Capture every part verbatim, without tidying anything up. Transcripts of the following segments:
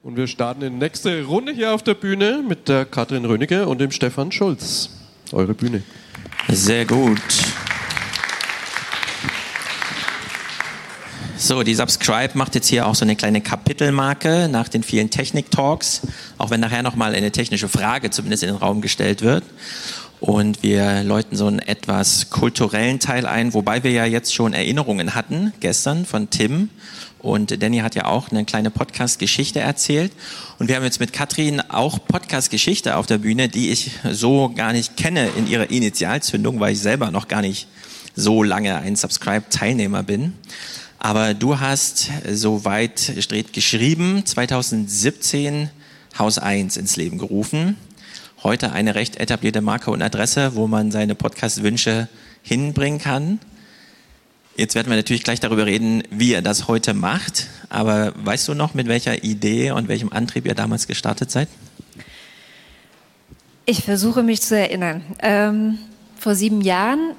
Und wir starten in die nächste Runde hier auf der Bühne mit der Katrin Rönecke und dem Stefan Schulz. Eure Bühne. Sehr gut. So, die Subscribe macht jetzt hier auch so eine kleine Kapitelmarke nach den vielen Technik-Talks, auch wenn nachher nochmal eine technische Frage zumindest in den Raum gestellt wird. Und wir läuten so einen etwas kulturellen Teil ein, wobei wir ja jetzt schon Erinnerungen hatten, gestern von Tim. Und Danny hat ja auch eine kleine Podcast-Geschichte erzählt. Und wir haben jetzt mit Katrin auch Podcast-Geschichte auf der Bühne, die ich so gar nicht kenne in ihrer Initialzündung, weil ich selber noch gar nicht so lange ein Subscribe-Teilnehmer bin. Aber du hast, soweit steht, geschrieben, zwanzig siebzehn Haus eins ins Leben gerufen. Heute eine recht etablierte Marke und Adresse, wo man seine Podcast-Wünsche hinbringen kann. Jetzt werden wir natürlich gleich darüber reden, wie ihr das heute macht. Aber weißt du noch, mit welcher Idee und welchem Antrieb ihr damals gestartet seid? Ich versuche mich zu erinnern. Ähm, vor sieben Jahren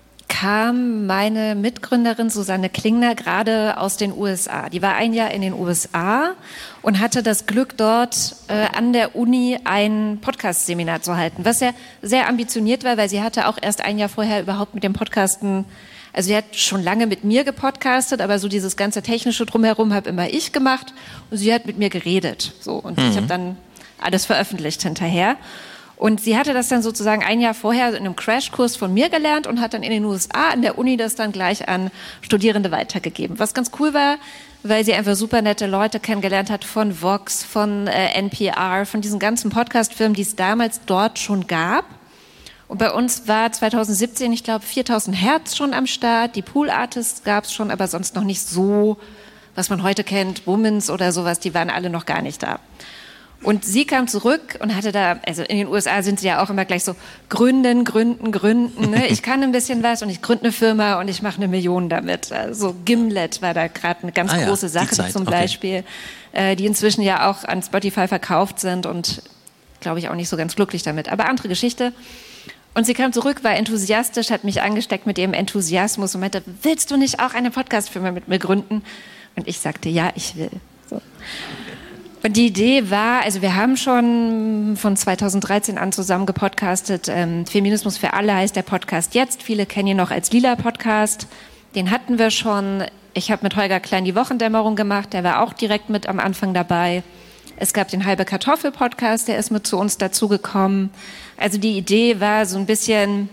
kam meine Mitgründerin Susanne Klingner gerade aus den U S A. Die war ein Jahr in den U S A und hatte das Glück, dort äh, an der Uni ein Podcast-Seminar zu halten, was ja sehr ambitioniert war, weil sie hatte auch erst ein Jahr vorher überhaupt mit dem Podcasten, also sie hat schon lange mit mir gepodcastet, aber so dieses ganze Technische drumherum habe immer ich gemacht und sie hat mit mir geredet. So, und mhm. ich habe dann alles veröffentlicht hinterher. Und sie hatte das dann sozusagen ein Jahr vorher in einem Crashkurs von mir gelernt und hat dann in den U S A an der Uni das dann gleich an Studierende weitergegeben. Was ganz cool war, weil sie einfach super nette Leute kennengelernt hat von Vox, von äh, N P R, von diesen ganzen Podcast-Firmen, die es damals dort schon gab. Und bei uns war zwanzig siebzehn, ich glaube, viertausend Hertz schon am Start. Die Pool Artists gab es schon, aber sonst noch nicht so, was man heute kennt, Womans oder sowas, die waren alle noch gar nicht da. Und sie kam zurück und hatte da, also in den U S A sind sie ja auch immer gleich so, gründen, gründen, gründen. Ne? Ich kann ein bisschen was und ich gründe eine Firma und ich mache eine Million damit. Also Gimlet war da gerade eine ganz ah, große ja, Sache zum okay. Beispiel, äh, die inzwischen ja auch an Spotify verkauft sind und glaube ich auch nicht so ganz glücklich damit. Aber andere Geschichte. Und sie kam zurück, war enthusiastisch, hat mich angesteckt mit ihrem Enthusiasmus und meinte, willst du nicht auch eine Podcast-Firma mit mir gründen? Und ich sagte, ja, ich will. So. Und die Idee war, also wir haben schon von zweitausenddreizehn an zusammen gepodcastet. Ähm, Feminismus für alle heißt der Podcast jetzt. Viele kennen ihn noch als Lila-Podcast. Den hatten wir schon. Ich habe mit Holger Klein die Wochendämmerung gemacht. Der war auch direkt mit am Anfang dabei. Es gab den Halbe Kartoffel-Podcast, der ist mit zu uns dazugekommen. Also die Idee war so ein bisschen,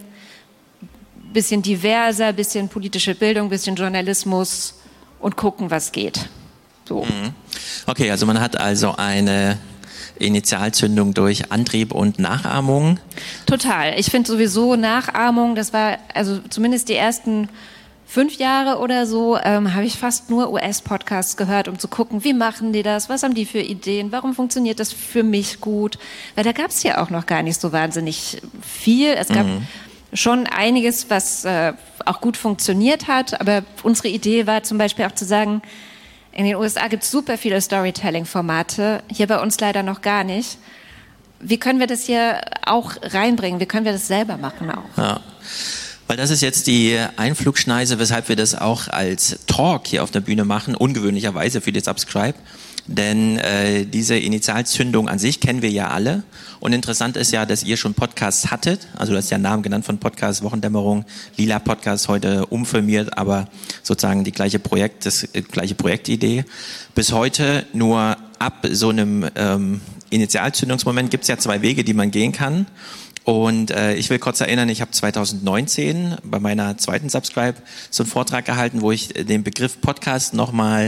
bisschen diverser, bisschen politische Bildung, bisschen Journalismus und gucken, was geht. So. Okay, also man hat also eine Initialzündung durch Antrieb und Nachahmung. Total. Ich finde sowieso Nachahmung, das war also zumindest die ersten fünf Jahre oder so, ähm, habe ich fast nur U S-Podcasts gehört, um zu gucken, wie machen die das, was haben die für Ideen, warum funktioniert das für mich gut? Weil da gab es ja auch noch gar nicht so wahnsinnig viel. Es gab mhm. schon einiges, was äh, auch gut funktioniert hat, aber unsere Idee war zum Beispiel auch zu sagen, in den U S A gibt es super viele Storytelling-Formate, hier bei uns leider noch gar nicht. Wie können wir das hier auch reinbringen? Wie können wir das selber machen auch? Ja. Weil das ist jetzt die Einflugschneise, weshalb wir das auch als Talk hier auf der Bühne machen, ungewöhnlicherweise für die Subscribe. Denn äh, diese Initialzündung an sich kennen wir ja alle. Und interessant ist ja, dass ihr schon Podcasts hattet. Also du hast ja einen Namen genannt von Podcast, Wochendämmerung, Lila Podcast, heute umfirmiert, aber sozusagen die gleiche Projekt, das äh, gleiche Projektidee. Bis heute nur ab so einem ähm, Initialzündungsmoment gibt es ja zwei Wege, die man gehen kann. Und äh, ich will kurz erinnern, ich habe zwanzig neunzehn bei meiner zweiten Subscribe so einen Vortrag gehalten, wo ich den Begriff Podcast nochmal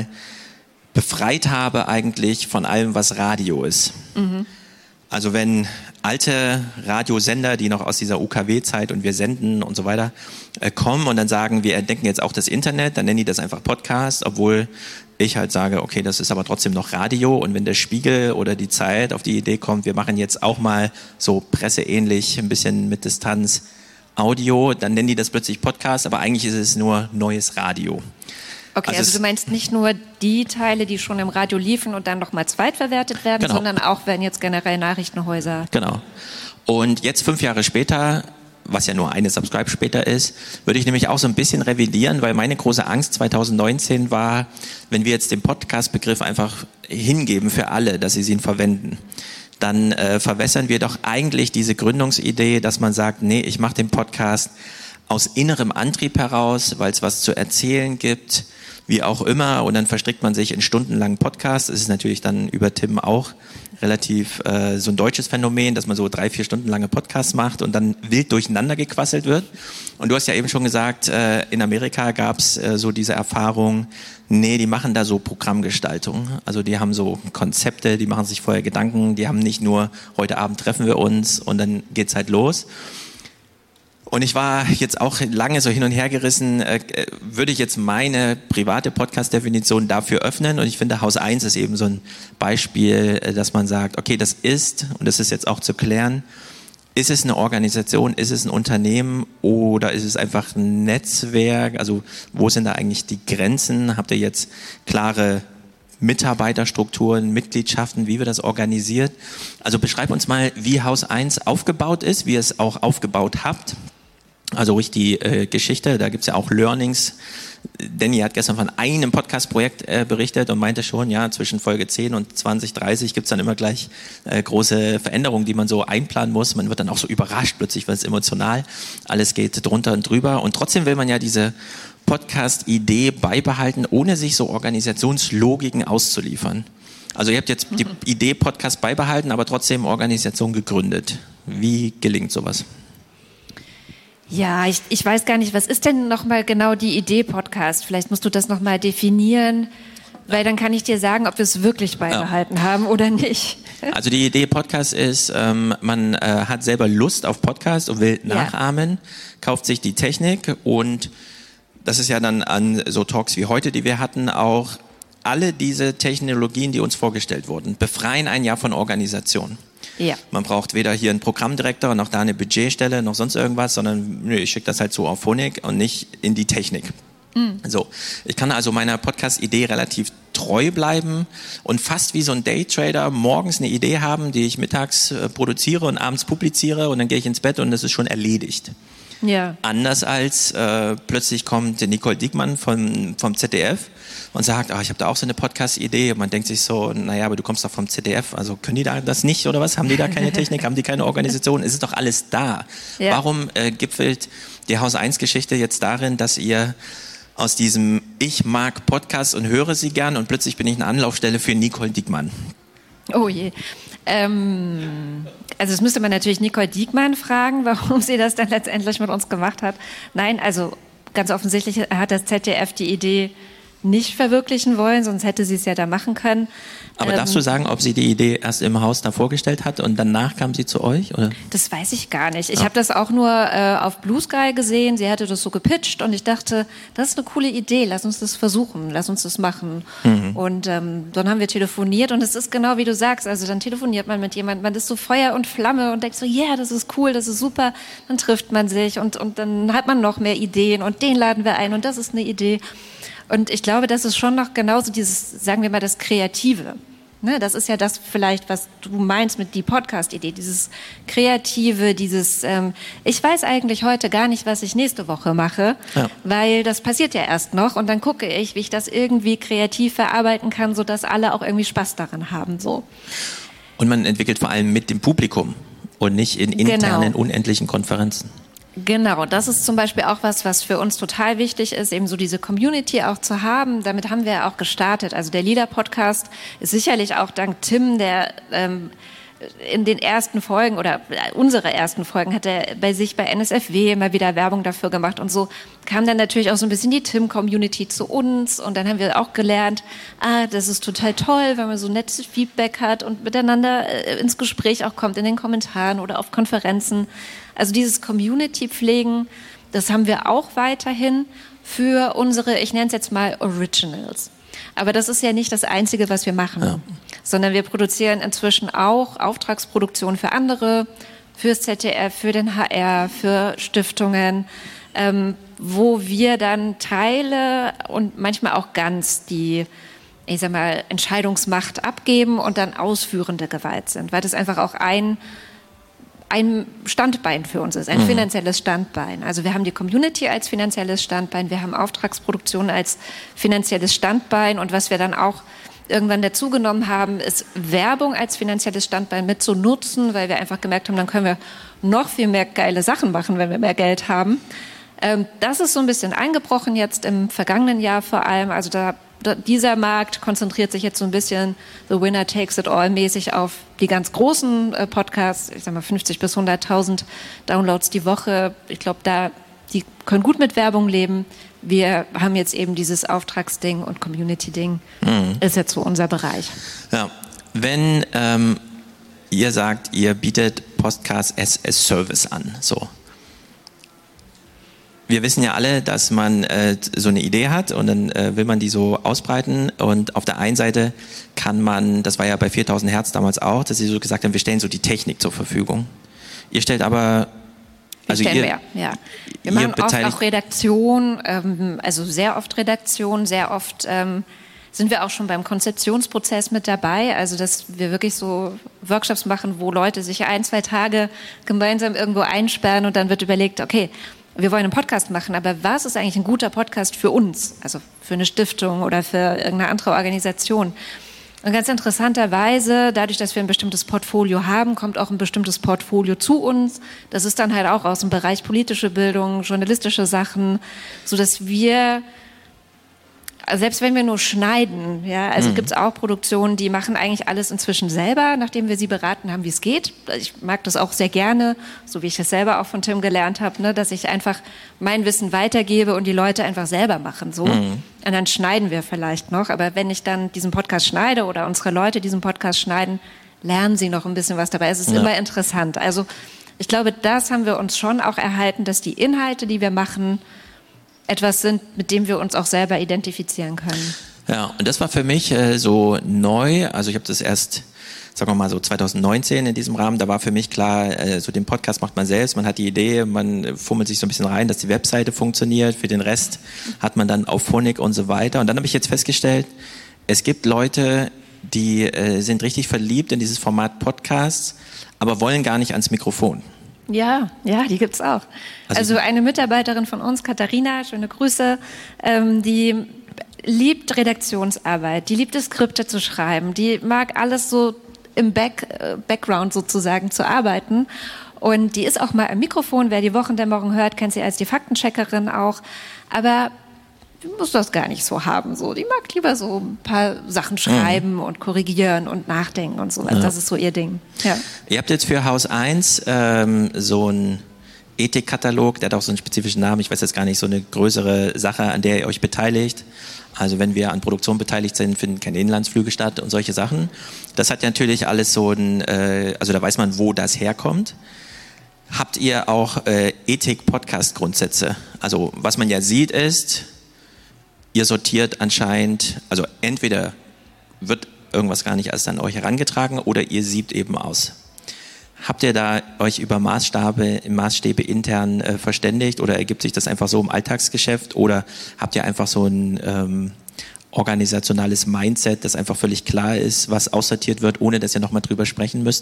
befreit habe eigentlich von allem, was Radio ist. Mhm. Also wenn alte Radiosender, die noch aus dieser U K W-Zeit und wir senden und so weiter, äh, kommen und dann sagen, wir entdecken jetzt auch das Internet, dann nennen die das einfach Podcast, obwohl ich halt sage, okay, das ist aber trotzdem noch Radio. Und wenn der Spiegel oder die Zeit auf die Idee kommt, wir machen jetzt auch mal so presseähnlich, ein bisschen mit Distanz Audio, dann nennen die das plötzlich Podcast, aber eigentlich ist es nur neues Radio. Okay, also, also du meinst nicht nur die Teile, die schon im Radio liefen und dann nochmal zweitverwertet werden, genau. sondern auch, wenn jetzt generell Nachrichtenhäuser... Genau. Und jetzt fünf Jahre später was ja nur eine Subscribe später ist, würde ich nämlich auch so ein bisschen revidieren, weil meine große Angst zwanzig neunzehn war, wenn wir jetzt den Podcast-Begriff einfach hingeben für alle, dass sie ihn verwenden, dann äh, verwässern wir doch eigentlich diese Gründungsidee, dass man sagt, nee, ich mache den Podcast aus innerem Antrieb heraus, weil es was zu erzählen gibt, wie auch immer, und dann verstrickt man sich in stundenlangen Podcasts. Das ist natürlich dann über Tim auch relativ äh, so ein deutsches Phänomen, dass man so drei, vier Stunden lange Podcasts macht und dann wild durcheinander gequasselt wird. Und du hast ja eben schon gesagt, äh, in Amerika gab es äh, so diese Erfahrung, nee, die machen da so Programmgestaltung. Also die haben so Konzepte, die machen sich vorher Gedanken, die haben nicht nur, heute Abend treffen wir uns und dann geht's halt los. Und ich war jetzt auch lange so hin und her gerissen, äh, würde ich jetzt meine private Podcast-Definition dafür öffnen? Und ich finde, Haus eins ist eben so ein Beispiel, äh, dass man sagt, okay, das ist, und das ist jetzt auch zu klären, ist es eine Organisation, ist es ein Unternehmen oder ist es einfach ein Netzwerk? Also wo sind da eigentlich die Grenzen? Habt ihr jetzt klare Mitarbeiterstrukturen, Mitgliedschaften, wie wir das organisiert? Also beschreib uns mal, wie Haus eins aufgebaut ist, wie ihr es auch aufgebaut habt. Also ruhig die äh, Geschichte, da gibt's ja auch Learnings. Danny hat gestern von einem Podcast-Projekt äh, berichtet und meinte schon, ja, zwischen Folge zehn und zwanzig, dreißig gibt's dann immer gleich äh, große Veränderungen, die man so einplanen muss. Man wird dann auch so überrascht plötzlich, weil es emotional, alles geht drunter und drüber. Und trotzdem will man ja diese Podcast-Idee beibehalten, ohne sich so Organisationslogiken auszuliefern. Also ihr habt jetzt die Idee Podcast beibehalten, aber trotzdem Organisation gegründet. Wie gelingt sowas? Ja, ich, ich weiß gar nicht, was ist denn nochmal genau die Idee Podcast? Vielleicht musst du das nochmal definieren, weil dann kann ich dir sagen, ob wir es wirklich beibehalten ja. haben oder nicht. Also die Idee Podcast ist, ähm, man äh, hat selber Lust auf Podcast und will nachahmen, ja. kauft sich die Technik und das ist ja dann an so Talks wie heute, die wir hatten, auch alle diese Technologien, die uns vorgestellt wurden, befreien ein Jahr von Organisation. Ja. Man braucht weder hier einen Programmdirektor, noch da eine Budgetstelle, noch sonst irgendwas, sondern nö, ich schicke das halt so auf Phonik und nicht in die Technik. Mhm. So, ich kann also meiner Podcast-Idee relativ treu bleiben und fast wie so ein Daytrader morgens eine Idee haben, die ich mittags äh, produziere und abends publiziere und dann gehe ich ins Bett und das ist schon erledigt. Ja. Anders als äh, plötzlich kommt Nicole Diekmann vom, vom Z D F und sagt, oh, ich habe da auch so eine Podcast-Idee. Und man denkt sich so, naja, aber du kommst doch vom Z D F, also können die da das nicht oder was? Haben die da keine Technik, haben die keine Organisation? Es ist doch alles da. Ja. Warum äh, gipfelt die Haus eins Geschichte jetzt darin, dass ihr aus diesem Ich mag Podcasts und höre sie gern und plötzlich bin ich eine Anlaufstelle für Nicole Diekmann? Oh je. Ähm, also das müsste man natürlich Nicole Diekmann fragen, warum sie das dann letztendlich mit uns gemacht hat. Nein, also ganz offensichtlich hat das Z D F die Idee nicht verwirklichen wollen, sonst hätte sie es ja da machen können. Aber ähm, darfst du sagen, ob sie die Idee erst im Haus da vorgestellt hat und danach kam sie zu euch? Oder? Das weiß ich gar nicht. Ich ja. habe das auch nur äh, auf Blue Sky gesehen. Sie hatte das so gepitcht und ich dachte, das ist eine coole Idee. Lass uns das versuchen, lass uns das machen. Mhm. Und ähm, dann haben wir telefoniert und es ist genau wie du sagst. Also dann telefoniert man mit jemandem, man ist so Feuer und Flamme und denkt so, ja, yeah, das ist cool, das ist super. Dann trifft man sich und, und dann hat man noch mehr Ideen und den laden wir ein und das ist eine Idee. Und ich glaube, das ist schon noch genauso dieses, sagen wir mal, das Kreative. Ne, das ist ja das vielleicht, was du meinst mit die Podcast-Idee, dieses Kreative, dieses, ähm, ich weiß eigentlich heute gar nicht, was ich nächste Woche mache, ja. weil das passiert ja erst noch und dann gucke ich, wie ich das irgendwie kreativ verarbeiten kann, sodass alle auch irgendwie Spaß daran haben. So. Und man entwickelt vor allem mit dem Publikum und nicht in internen, genau. unendlichen Konferenzen. Genau, das ist zum Beispiel auch was, was für uns total wichtig ist, eben so diese Community auch zu haben. Damit haben wir auch gestartet. Also der Leader-Podcast ist sicherlich auch dank Tim, der ähm, in den ersten Folgen oder unsere ersten Folgen hat er bei sich bei N S F W immer wieder Werbung dafür gemacht und so kam dann natürlich auch so ein bisschen die Tim-Community zu uns und dann haben wir auch gelernt, ah, das ist total toll, wenn man so nettes Feedback hat und miteinander äh, ins Gespräch auch kommt in den Kommentaren oder auf Konferenzen. Also dieses Community-Pflegen, das haben wir auch weiterhin für unsere, ich nenne es jetzt mal Originals. Aber das ist ja nicht das Einzige, was wir machen, ja. sondern wir produzieren inzwischen auch Auftragsproduktionen für andere, fürs Z D F, für den H R, für Stiftungen, ähm, wo wir dann Teile und manchmal auch ganz die, ich sag mal, Entscheidungsmacht abgeben und dann ausführende Gewalt sind, weil das einfach auch ein ein Standbein für uns ist, ein mhm. finanzielles Standbein. Also wir haben die Community als finanzielles Standbein, wir haben Auftragsproduktion als finanzielles Standbein und was wir dann auch irgendwann dazugenommen haben, ist Werbung als finanzielles Standbein mit zu nutzen, weil wir einfach gemerkt haben, dann können wir noch viel mehr geile Sachen machen, wenn wir mehr Geld haben. Ähm, das ist so ein bisschen eingebrochen jetzt im vergangenen Jahr vor allem. Also da, da dieser Markt konzentriert sich jetzt so ein bisschen the winner takes it all mäßig auf die ganz großen äh, Podcasts. Ich sag mal fünfzig bis hunderttausend Downloads die Woche. Ich glaube, da die können gut mit Werbung leben. Wir haben jetzt eben dieses Auftragsding und Community-Ding. Mhm. Ist jetzt so unser Bereich. Ja, wenn ähm, ihr sagt, ihr bietet Podcasts as a Service an, so. Wir wissen ja alle, dass man äh, so eine Idee hat und dann äh, will man die so ausbreiten und auf der einen Seite kann man, das war ja bei viertausend Hertz damals auch, dass sie so gesagt haben, wir stellen so die Technik zur Verfügung. Ihr stellt aber Also stellen ihr, wir, ja. Wir machen oft auch Redaktion, ähm, also sehr oft Redaktion, sehr oft ähm, sind wir auch schon beim Konzeptionsprozess mit dabei, also dass wir wirklich so Workshops machen, wo Leute sich ein, zwei Tage gemeinsam irgendwo einsperren und dann wird überlegt, okay, wir wollen einen Podcast machen, aber was ist eigentlich ein guter Podcast für uns, also für eine Stiftung oder für irgendeine andere Organisation? Und ganz interessanterweise, dadurch, dass wir ein bestimmtes Portfolio haben, kommt auch ein bestimmtes Portfolio zu uns. Das ist dann halt auch aus dem Bereich politische Bildung, journalistische Sachen, sodass wir, selbst wenn wir nur schneiden, ja, also mhm. gibt es auch Produktionen, die machen eigentlich alles inzwischen selber, nachdem wir sie beraten haben, wie es geht. Ich mag das auch sehr gerne, so wie ich es selber auch von Tim gelernt habe, ne, dass ich einfach mein Wissen weitergebe und die Leute einfach selber machen, so. Mhm. Und dann schneiden wir vielleicht noch, aber wenn ich dann diesen Podcast schneide oder unsere Leute diesen Podcast schneiden, lernen sie noch ein bisschen was dabei. Es ist ja. immer interessant. Also ich glaube, das haben wir uns schon auch erhalten, dass die Inhalte, die wir machen, etwas sind, mit dem wir uns auch selber identifizieren können. Ja, und das war für mich äh, so neu. Also ich habe das erst, sagen wir mal so zwanzig neunzehn in diesem Rahmen, da war für mich klar, äh, so den Podcast macht man selbst, man hat die Idee, man fummelt sich so ein bisschen rein, dass die Webseite funktioniert, für den Rest hat man dann Auphonic und so weiter. Und dann habe ich jetzt festgestellt, es gibt Leute, die äh, sind richtig verliebt in dieses Format Podcasts, aber wollen gar nicht ans Mikrofon. Ja, ja, die gibt's auch. Also, also eine Mitarbeiterin von uns, Katharina, schöne Grüße, ähm, die liebt Redaktionsarbeit, die liebt es, Skripte zu schreiben, die mag alles so im Back, äh, Background sozusagen zu arbeiten und die ist auch mal am Mikrofon, wer die Wochendämmerung hört, kennt sie als die Faktencheckerin auch, aber die muss das gar nicht so haben, so. Die mag lieber so ein paar Sachen schreiben mhm. und korrigieren und nachdenken und so. Also ja. Das ist so ihr Ding. Ja. Ihr habt jetzt für Haus eins ähm, so einen Ethikkatalog, der hat auch so einen spezifischen Namen. Ich weiß jetzt gar nicht, so eine größere Sache, an der ihr euch beteiligt. Also wenn wir an Produktion beteiligt sind, finden keine Inlandsflüge statt und solche Sachen. Das hat ja natürlich alles so ein, äh, also da weiß man, wo das herkommt. Habt ihr auch äh, Ethik-Podcast-Grundsätze? Also was man ja sieht ist, ihr sortiert anscheinend, also entweder wird irgendwas gar nicht erst an euch herangetragen oder ihr siebt eben aus. Habt ihr da euch über Maßstabe, Maßstäbe intern äh, verständigt oder ergibt sich das einfach so im Alltagsgeschäft oder habt ihr einfach so ein ähm, organisationales Mindset, das einfach völlig klar ist, was aussortiert wird, ohne dass ihr nochmal drüber sprechen müsst?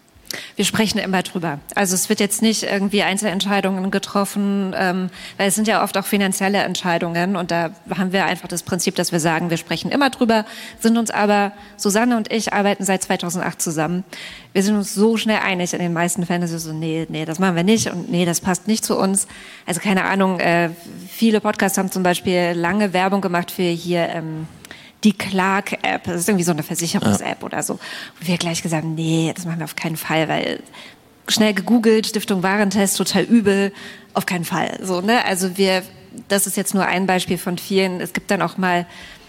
Wir sprechen immer drüber. Also es wird jetzt nicht irgendwie Einzelentscheidungen getroffen, ähm, weil es sind ja oft auch finanzielle Entscheidungen und da haben wir einfach das Prinzip, dass wir sagen, wir sprechen immer drüber, sind uns aber, Susanne und ich arbeiten seit zweitausendacht zusammen. Wir sind uns so schnell einig in den meisten Fällen, dass wir so, nee, nee, das machen wir nicht und nee, das passt nicht zu uns. Also keine Ahnung, äh, viele Podcasts haben zum Beispiel lange Werbung gemacht für hier, ähm, die Clark-App, das ist irgendwie so eine Versicherungs-App ja. oder so. Und wir gleich gesagt haben, nee, das machen wir auf keinen Fall, weil schnell gegoogelt, Stiftung Warentest, total übel, auf keinen Fall. So, ne? Also wir, das ist jetzt nur ein Beispiel von vielen. Es gibt dann auch mal,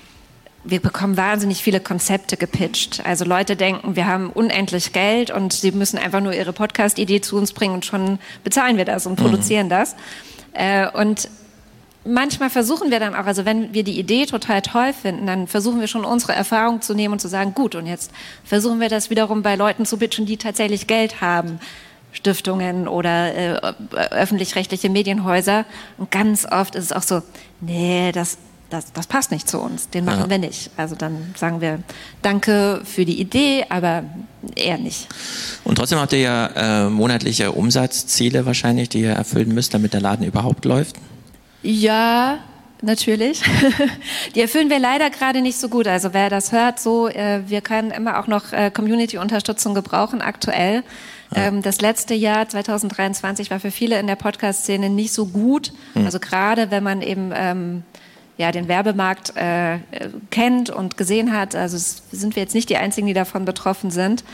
wir bekommen wahnsinnig viele Konzepte gepitcht. Also Leute denken, wir haben unendlich Geld und sie müssen einfach nur ihre Podcast-Idee zu uns bringen und schon bezahlen wir das und mhm. produzieren das. Äh, und manchmal versuchen wir dann auch, also wenn wir die Idee total toll finden, dann versuchen wir schon unsere Erfahrung zu nehmen und zu sagen, gut, und jetzt versuchen wir das wiederum bei Leuten zu pitchen, die tatsächlich Geld haben, Stiftungen oder äh, öffentlich-rechtliche Medienhäuser. Und ganz oft ist es auch so, nee, das, das, das passt nicht zu uns, den machen ja. wir nicht. Also dann sagen wir danke für die Idee, aber eher nicht. Und trotzdem habt ihr ja äh, monatliche Umsatzziele wahrscheinlich, die ihr erfüllen müsst, damit der Laden überhaupt läuft? Ja, natürlich. Die erfüllen wir leider gerade nicht so gut. Also wer das hört, so, äh, wir können immer auch noch äh, Community-Unterstützung gebrauchen aktuell. Ja. Ähm, das letzte Jahr, zwanzig dreiundzwanzig, war für viele in der Podcast-Szene nicht so gut. Hm. Also gerade wenn man eben ähm, ja, den Werbemarkt äh, kennt und gesehen hat. Also es, sind wir jetzt nicht die Einzigen, die davon betroffen sind.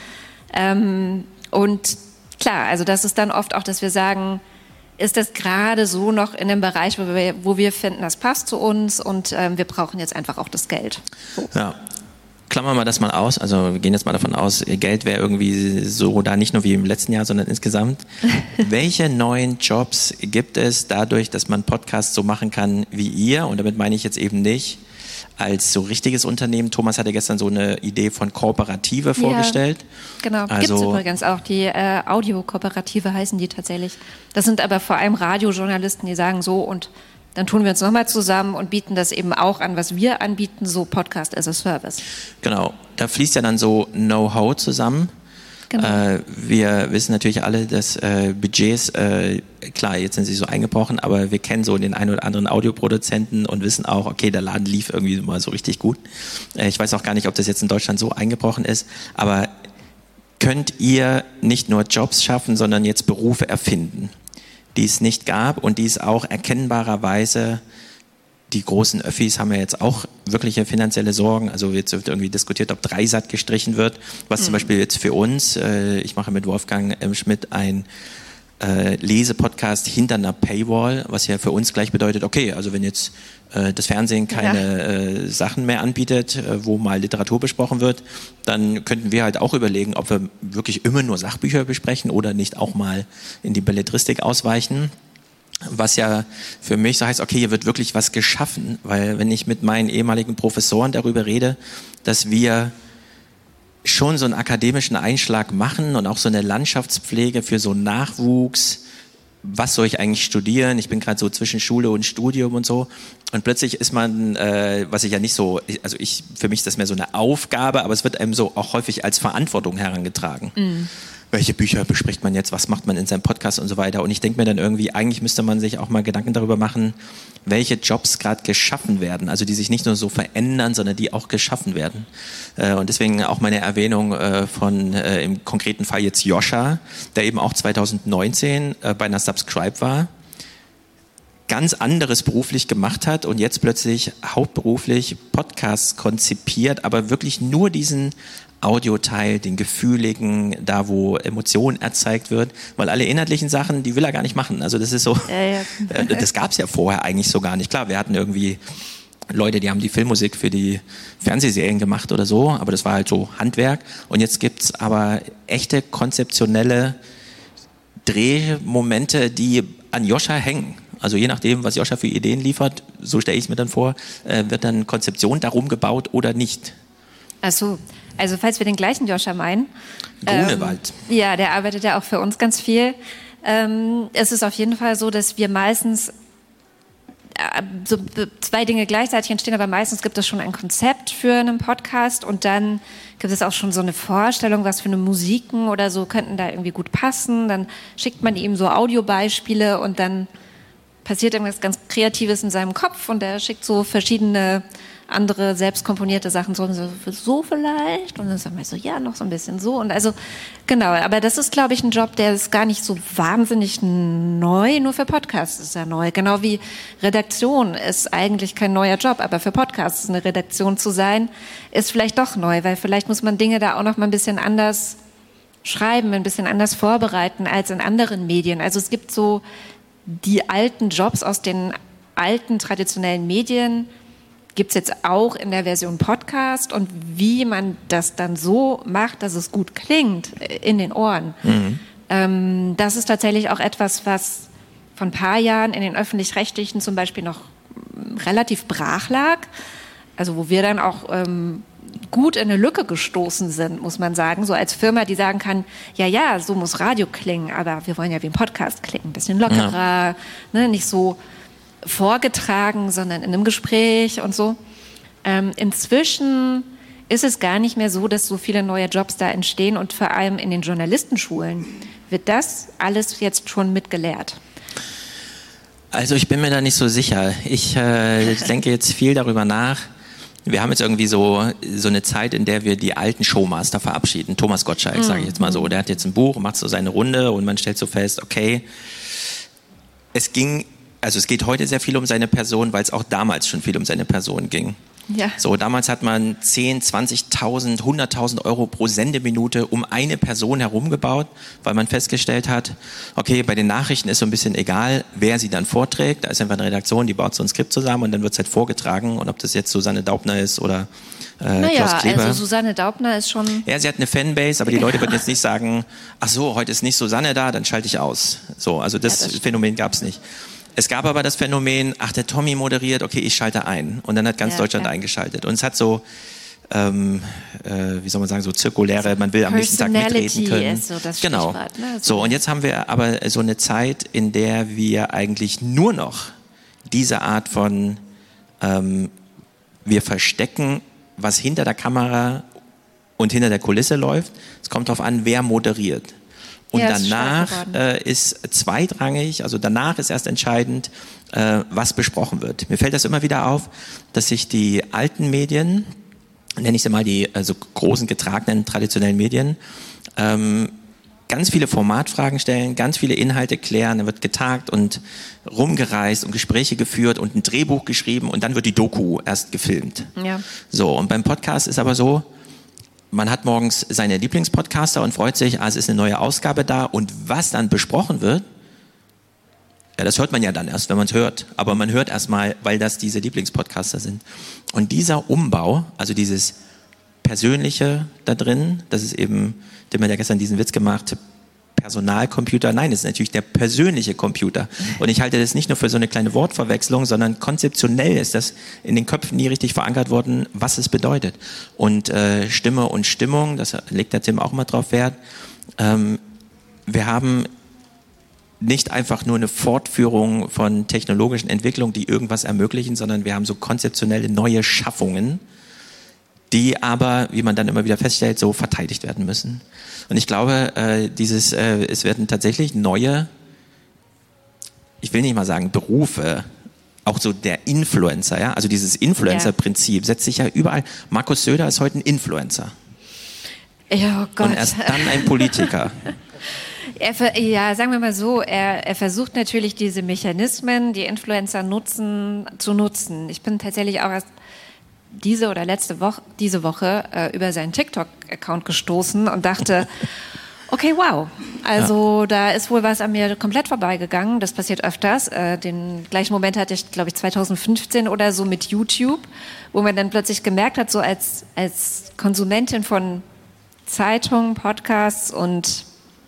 Ähm, und klar, also das ist dann oft auch, dass wir sagen, ist das gerade so noch in dem Bereich, wo wir, wo wir finden, das passt zu uns und ähm, wir brauchen jetzt einfach auch das Geld. So. Ja. Klammern wir das mal aus, also wir gehen jetzt mal davon aus, Geld wäre irgendwie so da, nicht nur wie im letzten Jahr, sondern insgesamt. Welche neuen Jobs gibt es dadurch, dass man Podcasts so machen kann wie ihr? Und damit meine ich jetzt eben nicht als so richtiges Unternehmen. Thomas hatte gestern so eine Idee von Kooperative vorgestellt. Ja, genau, also, gibt es übrigens auch. Die äh, Audio-Kooperative heißen die tatsächlich. Das sind aber vor allem Radiojournalisten, die sagen so, und dann tun wir uns nochmal zusammen und bieten das eben auch an, was wir anbieten, so Podcast as a Service. Genau, da fließt ja dann so Know-how zusammen. Genau. Äh, wir wissen natürlich alle, dass äh, Budgets, äh, klar, jetzt sind sie so eingebrochen, aber wir kennen so den einen oder anderen Audioproduzenten und wissen auch, okay, der Laden lief irgendwie mal so richtig gut. Äh, ich weiß auch gar nicht, ob das jetzt in Deutschland so eingebrochen ist, aber könnt ihr nicht nur Jobs schaffen, sondern jetzt Berufe erfinden, die es nicht gab und die es auch erkennbarerweise, die großen Öffis haben ja jetzt auch wirkliche finanzielle Sorgen. Also jetzt wird irgendwie diskutiert, ob Dreisat gestrichen wird, was mhm. zum Beispiel jetzt für uns, äh, ich mache mit Wolfgang M. Schmidt ein äh, Lesepodcast hinter einer Paywall, was ja für uns gleich bedeutet, okay, also wenn jetzt äh, das Fernsehen keine ja. äh, Sachen mehr anbietet, äh, wo mal Literatur besprochen wird, dann könnten wir halt auch überlegen, ob wir wirklich immer nur Sachbücher besprechen oder nicht auch mal in die Belletristik ausweichen. Was ja für mich so heißt, okay, hier wird wirklich was geschaffen, weil wenn ich mit meinen ehemaligen Professoren darüber rede, dass wir schon so einen akademischen Einschlag machen und auch so eine Landschaftspflege für so einen Nachwuchs, was soll ich eigentlich studieren? Ich bin gerade so zwischen Schule und Studium und so. Und plötzlich ist man, äh, was ich ja nicht so, also ich, für mich ist das mehr so eine Aufgabe, aber es wird einem so auch häufig als Verantwortung herangetragen. Mhm. Welche Bücher bespricht man jetzt, was macht man in seinem Podcast und so weiter. Und ich denke mir dann irgendwie, eigentlich müsste man sich auch mal Gedanken darüber machen, welche Jobs gerade geschaffen werden, also die sich nicht nur so verändern, sondern die auch geschaffen werden. Und deswegen auch meine Erwähnung von im konkreten Fall jetzt Joscha, der eben auch zwanzig neunzehn bei einer Subscribe war, ganz anderes beruflich gemacht hat und jetzt plötzlich hauptberuflich Podcasts konzipiert, aber wirklich nur diesen Audioteil, den gefühligen, da wo Emotion erzeugt wird, weil alle inhaltlichen Sachen, die will er gar nicht machen. Also das ist so, ja, ja. Das gab es ja vorher eigentlich so gar nicht. Klar, wir hatten irgendwie Leute, die haben die Filmmusik für die Fernsehserien gemacht oder so, aber das war halt so Handwerk. Und jetzt gibt's aber echte konzeptionelle Drehmomente, die an Joscha hängen. Also je nachdem, was Joscha für Ideen liefert, so stelle ich es mir dann vor, wird dann Konzeption darum gebaut oder nicht. Ach so. Also falls wir den gleichen Joscha meinen. Grunewald. Ähm, ja, der arbeitet ja auch für uns ganz viel. Ähm, es ist auf jeden Fall so, dass wir meistens äh, so zwei Dinge gleichzeitig entstehen, aber meistens gibt es schon ein Konzept für einen Podcast und dann gibt es auch schon so eine Vorstellung, was für eine Musiken oder so könnten da irgendwie gut passen. Dann schickt man ihm so Audiobeispiele und dann passiert irgendwas ganz Kreatives in seinem Kopf und er schickt so verschiedene andere selbst komponierte Sachen, so, so vielleicht und dann sagen wir so, ja, noch so ein bisschen so und also, genau, aber das ist, glaube ich, ein Job, der ist gar nicht so wahnsinnig neu, nur für Podcasts ist er neu, genau wie Redaktion ist eigentlich kein neuer Job, aber für Podcasts eine Redaktion zu sein, ist vielleicht doch neu, weil vielleicht muss man Dinge da auch noch mal ein bisschen anders schreiben, ein bisschen anders vorbereiten als in anderen Medien, also es gibt so die alten Jobs aus den alten traditionellen Medien, gibt es jetzt auch in der Version Podcast und wie man das dann so macht, dass es gut klingt in den Ohren. Mhm. Ähm, das ist tatsächlich auch etwas, was vor ein paar Jahren in den Öffentlich-Rechtlichen zum Beispiel noch relativ brach lag. Also wo wir dann auch ähm, gut in eine Lücke gestoßen sind, muss man sagen. So als Firma, die sagen kann, ja, ja, so muss Radio klingen, aber wir wollen ja wie ein Podcast klingen. Ein bisschen lockerer, ja. ne, nicht so vorgetragen, sondern in einem Gespräch und so. Ähm, inzwischen ist es gar nicht mehr so, dass so viele neue Jobs da entstehen und vor allem in den Journalistenschulen wird das alles jetzt schon mitgelehrt. Also ich bin mir da nicht so sicher. Ich äh, denke jetzt viel darüber nach. Wir haben jetzt irgendwie so, so eine Zeit, in der wir die alten Showmaster verabschieden. Thomas Gottschalk, mhm. sage ich jetzt mal so. Der hat jetzt ein Buch, macht so seine Runde und man stellt so fest, okay, es ging, also es geht heute sehr viel um seine Person, weil es auch damals schon viel um seine Person ging. Ja. So, damals hat man zehn, zwanzigtausend, hunderttausend Euro pro Sendeminute um eine Person herumgebaut, weil man festgestellt hat, okay, bei den Nachrichten ist so ein bisschen egal, wer sie dann vorträgt. Da ist einfach eine Redaktion, die baut so ein Skript zusammen und dann wird es halt vorgetragen. Und ob das jetzt Susanne Daubner ist oder äh, naja, Klaus Kleber. Also Susanne Daubner ist schon... Ja, sie hat eine Fanbase, aber die Leute würden jetzt nicht sagen, ach so, heute ist nicht Susanne da, dann schalte ich aus. So, also das, ja, das Phänomen gab es nicht. Es gab aber das Phänomen, ach, der Tommy moderiert, okay, ich schalte ein. Und dann hat ganz ja, Deutschland ja. eingeschaltet. Und es hat so, ähm, äh, wie soll man sagen, so zirkuläre, man will am nächsten Tag mitreden können. Ist so das genau. Ne? So, so, und jetzt haben wir aber so eine Zeit, in der wir eigentlich nur noch diese Art von, ähm, wir verstecken, was hinter der Kamera und hinter der Kulisse läuft. Es kommt darauf an, wer moderiert. Und ja, danach äh, ist zweitrangig, also danach ist erst entscheidend, äh, was besprochen wird. Mir fällt das immer wieder auf, dass sich die alten Medien, nenne ich sie mal die also großen getragenen traditionellen Medien, ähm, ganz viele Formatfragen stellen, ganz viele Inhalte klären, dann wird getagt und rumgereist und Gespräche geführt und ein Drehbuch geschrieben und dann wird die Doku erst gefilmt. Ja. So, und beim Podcast ist aber so, man hat morgens seine Lieblingspodcaster und freut sich, ah, es ist eine neue Ausgabe da. Und was dann besprochen wird, ja, das hört man ja dann erst, wenn man es hört. Aber man hört erst mal, weil das diese Lieblingspodcaster sind. Und dieser Umbau, also dieses Persönliche da drin, das ist eben, dem hat ja gestern diesen Witz gemacht, Personalcomputer, nein, es ist natürlich der persönliche Computer. Und ich halte das nicht nur für so eine kleine Wortverwechslung, sondern konzeptionell ist das in den Köpfen nie richtig verankert worden, was es bedeutet. Und äh, Stimme und Stimmung, das legt der Tim auch mal drauf Wert, ähm, wir haben nicht einfach nur eine Fortführung von technologischen Entwicklungen, die irgendwas ermöglichen, sondern wir haben so konzeptionelle neue Schaffungen, die aber, wie man dann immer wieder feststellt, so verteidigt werden müssen. Und ich glaube, äh, dieses, äh, es werden tatsächlich neue, ich will nicht mal sagen Berufe, auch so der Influencer, ja, also dieses Influencer-Prinzip setzt sich ja überall. Markus Söder ist heute ein Influencer. Ja, oh Gott. Und erst dann ein Politiker. Er, ja, sagen wir mal so, er, er versucht natürlich diese Mechanismen, die Influencer nutzen, zu nutzen. Ich bin tatsächlich auch erst diese oder letzte Woche, diese Woche äh, über seinen TikTok-Account gestoßen und dachte, okay, wow, also ja. da ist wohl was an mir komplett vorbeigegangen. Das passiert öfters. Äh, den gleichen Moment hatte ich, glaube ich, zwanzig fünfzehn oder so mit YouTube, wo man dann plötzlich gemerkt hat, so als, als Konsumentin von Zeitungen, Podcasts und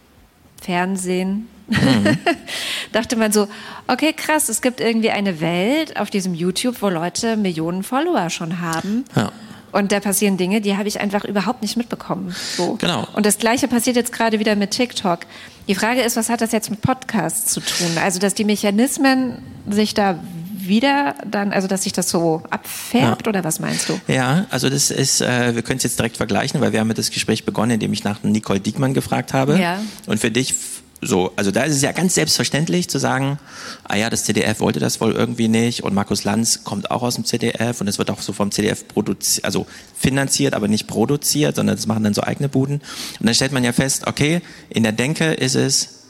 Fernsehen, mhm. dachte man so, okay, krass, es gibt irgendwie eine Welt auf diesem YouTube, wo Leute Millionen Follower schon haben. Ja. Und da passieren Dinge, die habe ich einfach überhaupt nicht mitbekommen. So. Genau. Und das Gleiche passiert jetzt gerade wieder mit TikTok. Die Frage ist, was hat das jetzt mit Podcasts zu tun? Also, dass die Mechanismen sich da wieder dann, also dass sich das so abfärbt, ja. oder was meinst du? Ja, also das ist, äh, wir können es jetzt direkt vergleichen, weil wir haben mit das Gespräch begonnen, indem ich nach Nicole Diekmann gefragt habe. Ja. Und für dich so, also da ist es ja ganz selbstverständlich zu sagen, ah ja, das Z D F wollte das wohl irgendwie nicht und Markus Lanz kommt auch aus dem Z D F und es wird auch so vom Z D F produziert, also finanziert, aber nicht produziert, sondern das machen dann so eigene Buden. Und dann stellt man ja fest, okay, in der Denke ist es,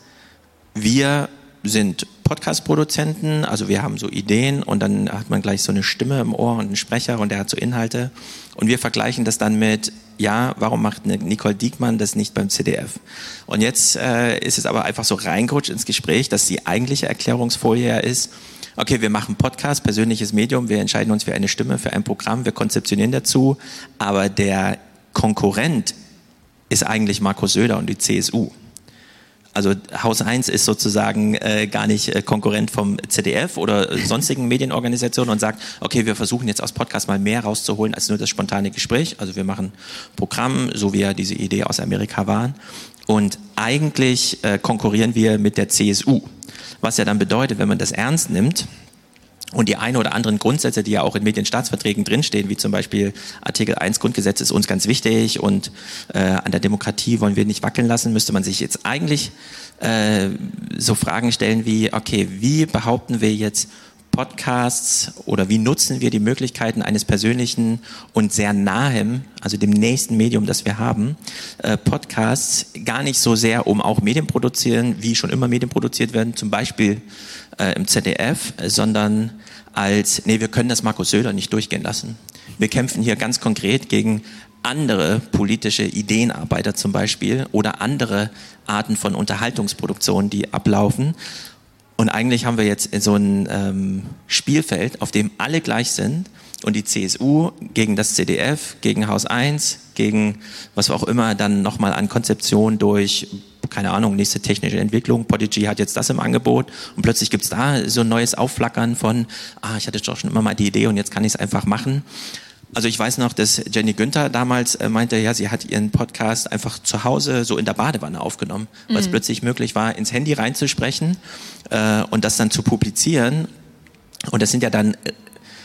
wir sind Podcast-Produzenten, also wir haben so Ideen und dann hat man gleich so eine Stimme im Ohr und einen Sprecher und der hat so Inhalte und wir vergleichen das dann mit, ja, warum macht eine Nicole Diekmann das nicht beim Z D F? Und jetzt äh, ist es aber einfach so reingerutscht ins Gespräch, dass die eigentliche Erklärungsfolie ja ist, okay, wir machen Podcast, persönliches Medium, wir entscheiden uns für eine Stimme, für ein Programm, wir konzeptionieren dazu, aber der Konkurrent ist eigentlich Markus Söder und die C S U. Also Haus eins ist sozusagen äh, gar nicht äh, Konkurrent vom Z D F oder äh, sonstigen Medienorganisationen und sagt, okay, wir versuchen jetzt aus Podcast mal mehr rauszuholen als nur das spontane Gespräch. Also wir machen Programm, so wie ja diese Idee aus Amerika war. Und eigentlich äh, konkurrieren wir mit der C S U. Was ja dann bedeutet, wenn man das ernst nimmt, Und die ein oder anderen Grundsätze, die ja auch in Medienstaatsverträgen drinstehen, wie zum Beispiel Artikel eins Grundgesetz ist uns ganz wichtig und äh, an der Demokratie wollen wir nicht wackeln lassen, müsste man sich jetzt eigentlich äh, so Fragen stellen wie, okay, wie behaupten wir jetzt Podcasts oder wie nutzen wir die Möglichkeiten eines persönlichen und sehr nahem, also dem nächsten Medium, das wir haben, äh, Podcasts gar nicht so sehr, um auch Medien produzieren, wie schon immer Medien produziert werden, zum Beispiel äh, im Z D F, sondern als, nee, wir können das Markus Söder nicht durchgehen lassen. Wir kämpfen hier ganz konkret gegen andere politische Ideenarbeiter zum Beispiel oder andere Arten von Unterhaltungsproduktion, die ablaufen. Und eigentlich haben wir jetzt so ein ähm, Spielfeld, auf dem alle gleich sind und die C S U gegen das Z D F, gegen Haus eins, gegen was auch immer dann nochmal an Konzeption durch, keine Ahnung, nächste technische Entwicklung, Podigy hat jetzt das im Angebot und plötzlich gibt's da so ein neues Aufflackern von, ah, ich hatte doch schon immer mal die Idee und jetzt kann ich es einfach machen. Also ich weiß noch, dass Jenny Günther damals äh, meinte, ja, sie hat ihren Podcast einfach zu Hause so in der Badewanne aufgenommen, weil es mhm. plötzlich möglich war, ins Handy reinzusprechen äh, und das dann zu publizieren. Und das sind ja dann äh,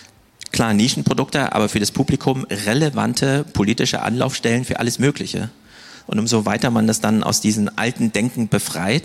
klar Nischenprodukte, aber für das Publikum relevante politische Anlaufstellen für alles Mögliche. Und umso weiter man das dann aus diesen alten Denken befreit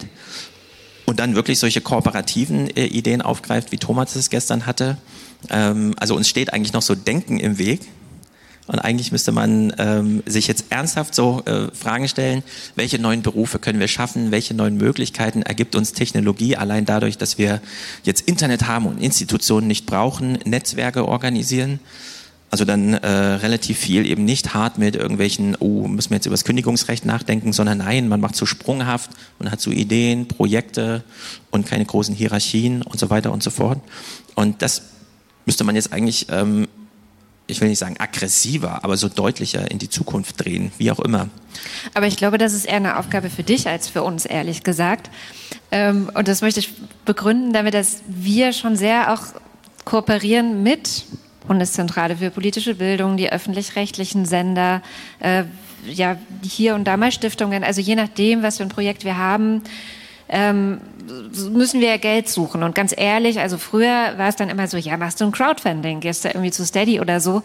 und dann wirklich solche kooperativen äh, Ideen aufgreift, wie Thomas es gestern hatte. Ähm, also uns steht eigentlich noch so Denken im Weg. Und eigentlich müsste man ähm, sich jetzt ernsthaft so äh, Fragen stellen, welche neuen Berufe können wir schaffen, welche neuen Möglichkeiten ergibt uns Technologie, allein dadurch, dass wir jetzt Internet haben und Institutionen nicht brauchen, Netzwerke organisieren. Also dann äh, relativ viel eben nicht hart mit irgendwelchen, oh, müssen wir jetzt über das Kündigungsrecht nachdenken, sondern nein, man macht so sprunghaft und hat so Ideen, Projekte und keine großen Hierarchien und so weiter und so fort. Und das müsste man jetzt eigentlich, ähm, ich will nicht sagen aggressiver, aber so deutlicher in die Zukunft drehen, wie auch immer. Aber ich glaube, das ist eher eine Aufgabe für dich als für uns, ehrlich gesagt. Ähm, und das möchte ich begründen damit, dass wir schon sehr auch kooperieren mit Bundeszentrale für politische Bildung, die öffentlich-rechtlichen Sender, äh, ja, hier und da mal Stiftungen. Also je nachdem, was für ein Projekt wir haben, ähm, müssen wir ja Geld suchen. Und ganz ehrlich, also früher war es dann immer so, ja, machst du ein Crowdfunding, gehst du irgendwie zu Steady oder so.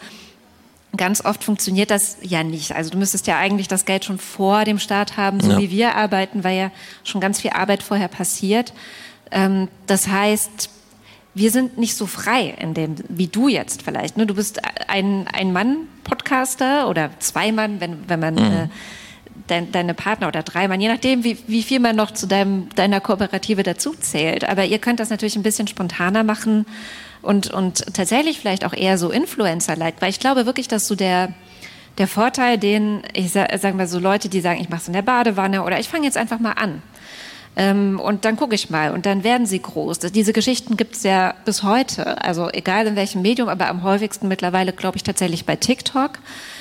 Ganz oft funktioniert das ja nicht. Also du müsstest ja eigentlich das Geld schon vor dem Start haben, so ja. wie wir arbeiten, weil ja schon ganz viel Arbeit vorher passiert. Ähm, das heißt, wir sind nicht so frei in dem, wie du jetzt vielleicht. Ne? Du bist ein, ein Mann-Podcaster oder zwei Mann, wenn, wenn man mhm. äh, dein, deine Partner oder drei Mann, je nachdem, wie, wie viel man noch zu deinem, deiner Kooperative dazu zählt. Aber ihr könnt das natürlich ein bisschen spontaner machen und, und tatsächlich vielleicht auch eher so Influencer-like. Weil ich glaube wirklich, dass so der, der Vorteil, den, ich sage sag mal so Leute, die sagen, ich mache es in der Badewanne oder ich fange jetzt einfach mal an. Ähm, und dann gucke ich mal und dann werden sie groß. Diese Geschichten gibt es ja bis heute, also egal in welchem Medium, aber am häufigsten mittlerweile, glaube ich, tatsächlich bei TikTok.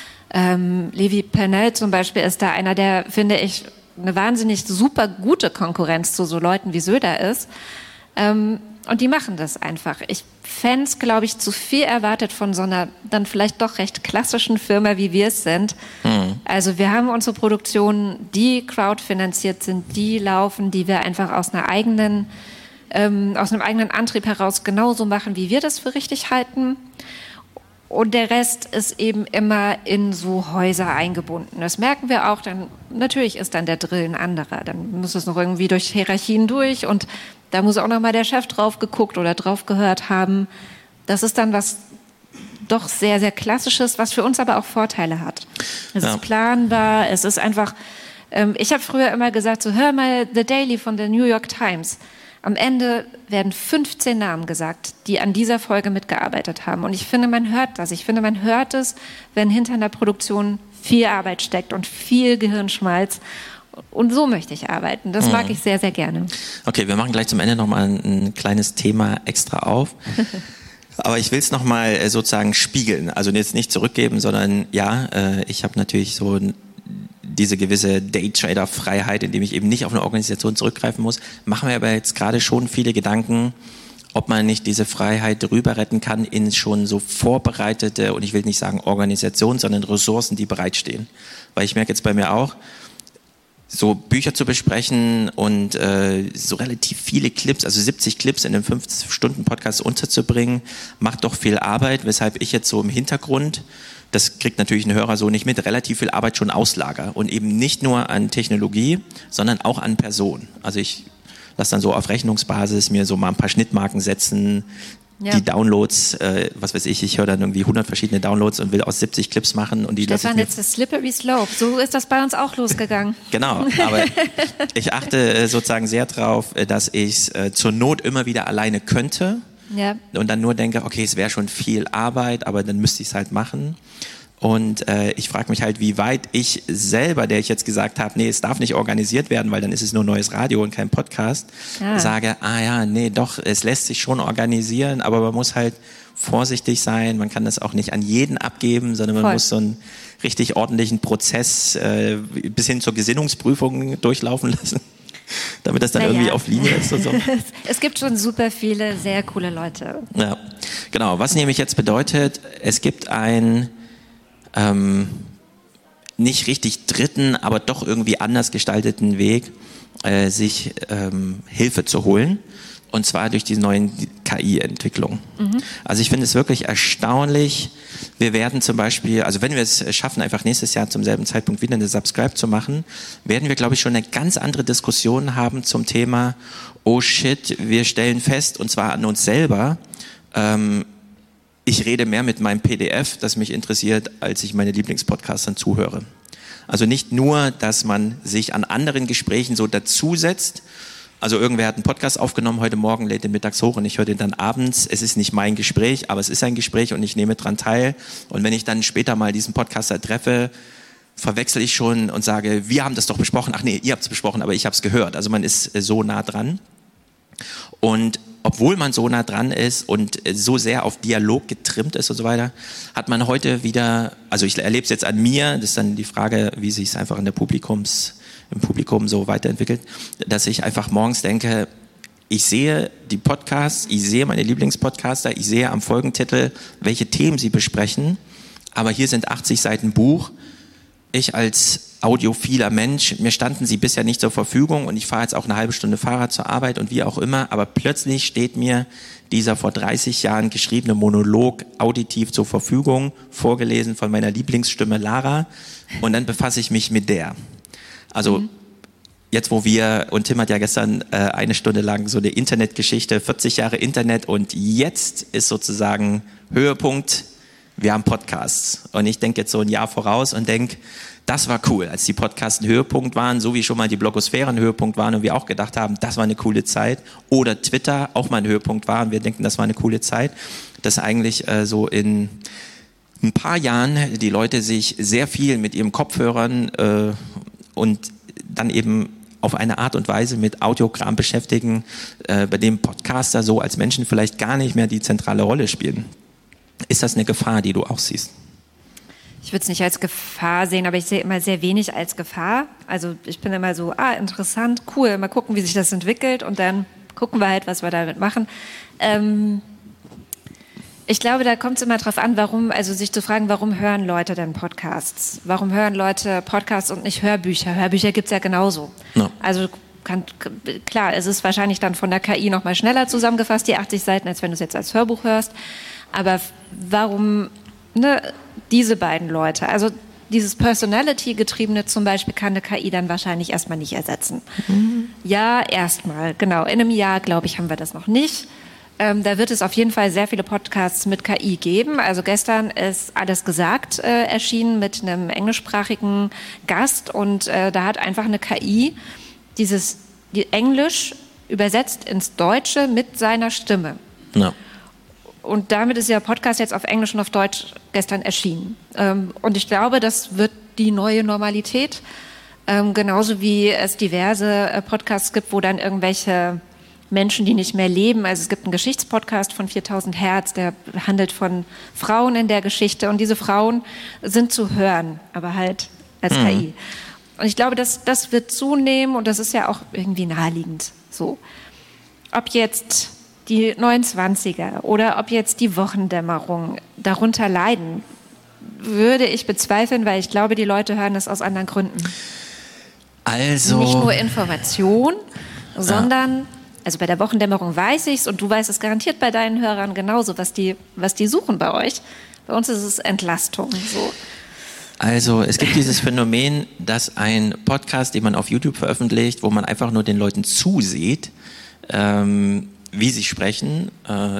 Ähm, Levi Pernell zum Beispiel ist da einer, der, finde ich, eine wahnsinnig super gute Konkurrenz zu so Leuten wie Söder ist. Ähm, und die machen das einfach. Ich fände es, glaube ich, zu viel erwartet von so einer dann vielleicht doch recht klassischen Firma, wie wir es sind. Mhm. Also wir haben unsere Produktionen, die crowdfinanziert sind, die laufen, die wir einfach aus einer eigenen, ähm, aus einem eigenen Antrieb heraus genauso machen, wie wir das für richtig halten. Und der Rest ist eben immer in so Häuser eingebunden. Das merken wir auch. Dann natürlich ist dann der Drill ein anderer. Dann muss es noch irgendwie durch Hierarchien durch und da muss auch noch mal der Chef drauf geguckt oder drauf gehört haben. Das ist dann was doch sehr, sehr Klassisches, was für uns aber auch Vorteile hat. Es ja. ist planbar, es ist einfach, ähm, ich habe früher immer gesagt, so hör mal The Daily von der New York Times. Am Ende werden fünfzehn Namen gesagt, die an dieser Folge mitgearbeitet haben. Und ich finde, man hört das. Ich finde, man hört es, wenn hinter einer Produktion viel Arbeit steckt und viel Gehirnschmalz. Und so möchte ich arbeiten. Das mag mhm. ich sehr, sehr gerne. Okay, wir machen gleich zum Ende nochmal ein, ein kleines Thema extra auf. Aber ich will es nochmal sozusagen spiegeln. Also jetzt nicht zurückgeben, sondern ja, äh, ich habe natürlich so diese gewisse Daytrader-Freiheit, indem ich eben nicht auf eine Organisation zurückgreifen muss. Machen wir aber jetzt gerade schon viele Gedanken, ob man nicht diese Freiheit rüber retten kann in schon so vorbereitete, und ich will nicht sagen Organisationen, sondern Ressourcen, die bereitstehen. Weil ich merke jetzt bei mir auch, so Bücher zu besprechen und äh, so relativ viele Clips, also siebzig Clips in einem fünf-Stunden-Podcast unterzubringen, macht doch viel Arbeit, weshalb ich jetzt so im Hintergrund, das kriegt natürlich ein Hörer so nicht mit, relativ viel Arbeit schon auslager und eben nicht nur an Technologie, sondern auch an Person. Also ich lasse dann so auf Rechnungsbasis mir so mal ein paar Schnittmarken setzen, ja. Die Downloads, äh, was weiß ich, ich höre dann irgendwie hundert verschiedene Downloads und will aus siebzig Clips machen. Und die das war jetzt das Slippery Slope, so ist das bei uns auch losgegangen. Genau, aber ich achte äh, sozusagen sehr drauf, äh, dass ich es äh, zur Not immer wieder alleine könnte ja. und dann nur denke, okay, es wäre schon viel Arbeit, aber dann müsste ich es halt machen. Und äh, ich frage mich halt, wie weit ich selber, der ich jetzt gesagt habe, nee, es darf nicht organisiert werden, weil dann ist es nur neues Radio und kein Podcast, ah. sage, ah ja, nee, doch, es lässt sich schon organisieren, aber man muss halt vorsichtig sein, man kann das auch nicht an jeden abgeben, sondern man Voll. muss so einen richtig ordentlichen Prozess äh, bis hin zur Gesinnungsprüfung durchlaufen lassen, damit das dann naja. irgendwie auf Linie ist und so. Es gibt schon super viele sehr coole Leute. Ja, genau. Was nämlich jetzt bedeutet, es gibt ein Ähm, nicht richtig dritten, aber doch irgendwie anders gestalteten Weg, äh, sich ähm, Hilfe zu holen. Und zwar durch die neuen K I-Entwicklungen. Mhm. Also ich finde es wirklich erstaunlich. Wir werden zum Beispiel, also wenn wir es schaffen, einfach nächstes Jahr zum selben Zeitpunkt wieder eine Subscribe zu machen, werden wir, glaube ich, schon eine ganz andere Diskussion haben zum Thema, oh shit, wir stellen fest, und zwar an uns selber, ähm, ich rede mehr mit meinem P D F, das mich interessiert, als ich meine Lieblingspodcastern zuhöre. Also nicht nur, dass man sich an anderen Gesprächen so dazusetzt. Also irgendwer hat einen Podcast aufgenommen heute Morgen, lädt den mittags hoch und ich höre den dann abends. Es ist nicht mein Gespräch, aber es ist ein Gespräch und ich nehme dran teil. Und wenn ich dann später mal diesen Podcaster treffe, verwechsel ich schon und sage, wir haben das doch besprochen. Ach nee, ihr habt es besprochen, aber ich habe es gehört. Also man ist so nah dran. Und obwohl man so nah dran ist und so sehr auf Dialog getrimmt ist und so weiter, hat man heute wieder, also ich erlebe es jetzt an mir, das ist dann die Frage, wie sich es einfach in der Publikums, im Publikum so weiterentwickelt, dass ich einfach morgens denke, ich sehe die Podcasts, ich sehe meine Lieblingspodcaster, ich sehe am Folgentitel, welche Themen sie besprechen, aber hier sind achtzig Seiten Buch. Ich als audiophiler Mensch, mir standen sie bisher nicht zur Verfügung und ich fahre jetzt auch eine halbe Stunde Fahrrad zur Arbeit und wie auch immer, aber plötzlich steht mir dieser vor dreißig Jahren geschriebene Monolog auditiv zur Verfügung, vorgelesen von meiner Lieblingsstimme Lara, und dann befasse ich mich mit der. Also mhm. jetzt, wo wir, und Tim hat ja gestern äh, eine Stunde lang so eine Internetgeschichte, vierzig Jahre Internet, und jetzt ist sozusagen Höhepunkt, wir haben Podcasts. Und ich denke jetzt so ein Jahr voraus und denke, das war cool, als die Podcasts ein Höhepunkt waren, so wie schon mal die Blogosphäre ein Höhepunkt waren und wir auch gedacht haben, das war eine coole Zeit. Oder Twitter auch mal ein Höhepunkt war und wir denken, das war eine coole Zeit. Dass eigentlich äh, so in ein paar Jahren die Leute sich sehr viel mit ihren Kopfhörern äh, und dann eben auf eine Art und Weise mit Audiokram beschäftigen, äh, bei dem Podcaster so als Menschen vielleicht gar nicht mehr die zentrale Rolle spielen. Ist das eine Gefahr, die du auch siehst? Ich würde es nicht als Gefahr sehen, aber ich sehe immer sehr wenig als Gefahr. Also ich bin immer so, ah, interessant, cool, mal gucken, wie sich das entwickelt und dann gucken wir halt, was wir damit machen. Ähm, ich glaube, da kommt es immer drauf an, warum, also sich zu fragen, warum hören Leute denn Podcasts? Warum hören Leute Podcasts und nicht Hörbücher? Hörbücher gibt es ja genauso. No. Also kann, klar, es ist wahrscheinlich dann von der K I noch mal schneller zusammengefasst, die achtzig Seiten, als wenn du es jetzt als Hörbuch hörst. Aber warum, ne, diese beiden Leute, also dieses Personality-getriebene zum Beispiel kann eine K I dann wahrscheinlich erstmal nicht ersetzen. Mhm. Ja, erstmal, genau. In einem Jahr, glaube ich, haben wir das noch nicht. Ähm, da wird es auf jeden Fall sehr viele Podcasts mit K I geben. Also gestern ist Alles gesagt äh, erschienen mit einem englischsprachigen Gast und äh, da hat einfach eine K I dieses die Englisch übersetzt ins Deutsche mit seiner Stimme. Ja. Und damit ist der Podcast jetzt auf Englisch und auf Deutsch gestern erschienen. Ähm, und ich glaube, das wird die neue Normalität. Ähm, genauso wie es diverse äh, Podcasts gibt, wo dann irgendwelche Menschen, die nicht mehr leben, also es gibt einen Geschichtspodcast von viertausend Hertz, der handelt von Frauen in der Geschichte und diese Frauen sind zu hören, aber halt als mhm. K I. Und ich glaube, das, das wird zunehmen und das ist ja auch irgendwie naheliegend so. Ob jetzt die neunundzwanziger oder ob jetzt die Wochendämmerung darunter leiden, würde ich bezweifeln, weil ich glaube, die Leute hören das aus anderen Gründen. Also nicht nur Information, sondern, ja. also bei der Wochendämmerung weiß ich es und du weißt es garantiert bei deinen Hörern genauso, was die, was die suchen bei euch. Bei uns ist es Entlastung. So. Also es gibt dieses Phänomen, dass ein Podcast, den man auf YouTube veröffentlicht, wo man einfach nur den Leuten zusieht, ähm, wie sie sprechen. Äh,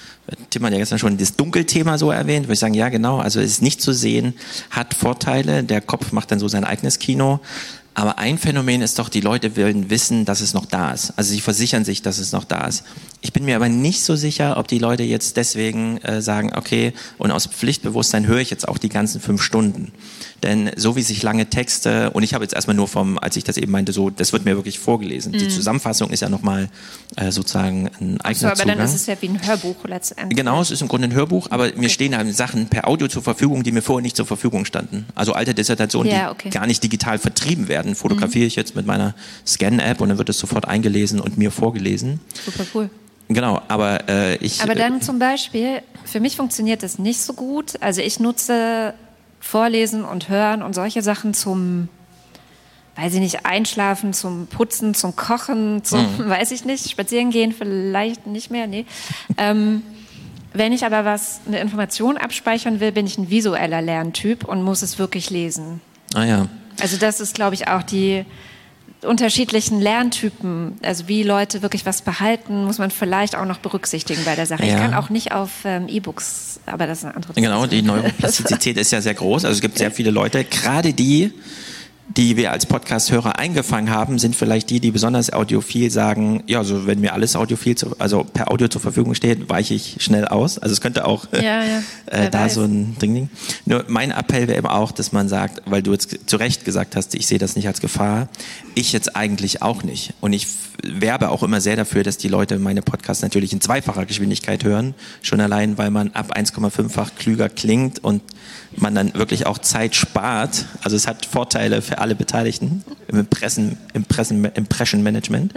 Tim hat ja gestern schon das Dunkelthema so erwähnt, würde ich sagen, ja genau, also es ist nicht zu sehen, hat Vorteile, der Kopf macht dann so sein eigenes Kino. Aber ein Phänomen ist doch, die Leute wollen wissen, dass es noch da ist. Also sie versichern sich, dass es noch da ist. Ich bin mir aber nicht so sicher, ob die Leute jetzt deswegen äh, sagen, okay, und aus Pflichtbewusstsein höre ich jetzt auch die ganzen fünf Stunden. Denn so wie sich lange Texte, und ich habe jetzt erstmal nur vom, als ich das eben meinte, so, das wird mir wirklich vorgelesen. Mhm. Die Zusammenfassung ist ja nochmal äh, sozusagen ein eigener so, aber Zugang. dann ist es ja wie ein Hörbuch letztendlich. Genau, es ist im Grunde ein Hörbuch, aber okay. mir stehen halt Sachen per Audio zur Verfügung, die mir vorher nicht zur Verfügung standen. Also alte Dissertationen, ja, die okay. gar nicht digital vertrieben werden. Fotografiere mhm. ich jetzt mit meiner Scan-App und dann wird es sofort eingelesen und mir vorgelesen. Super cool. Genau, aber äh, ich... Aber dann zum Beispiel, für mich funktioniert das nicht so gut. Also ich nutze Vorlesen und Hören und solche Sachen zum, weiß ich nicht, Einschlafen, zum Putzen, zum Kochen, zum, mhm. weiß ich nicht, spazieren gehen vielleicht nicht mehr, nee. ähm, wenn ich aber was, eine Information abspeichern will, bin ich ein visueller Lerntyp und muss es wirklich lesen. Ah ja. Also das ist, glaube ich, auch die unterschiedlichen Lerntypen, also wie Leute wirklich was behalten, muss man vielleicht auch noch berücksichtigen bei der Sache. Ja. Ich kann auch nicht auf ähm, E-Books, aber das ist eine andere Diskussion. Genau, die Neuroplastizität ist ja sehr groß. Also es gibt sehr viele Leute, gerade die, die wir als Podcast-Hörer eingefangen haben, sind vielleicht die, die besonders audiophil sagen, ja, also wenn mir alles audiophil, zu, also per Audio zur Verfügung steht, weiche ich schnell aus. Also es könnte auch ja, ja. äh, da weiß. so ein Ding. Nur mein Appell wäre eben auch, dass man sagt, weil du jetzt zu Recht gesagt hast, ich sehe das nicht als Gefahr, ich jetzt eigentlich auch nicht. Und ich werbe auch immer sehr dafür, dass die Leute meine Podcasts natürlich in zweifacher Geschwindigkeit hören, schon allein, weil man ab eins Komma fünffach klüger klingt und man dann wirklich auch Zeit spart. Also es hat Vorteile für alle Beteiligten im Impressen, Impressen, Impression Management.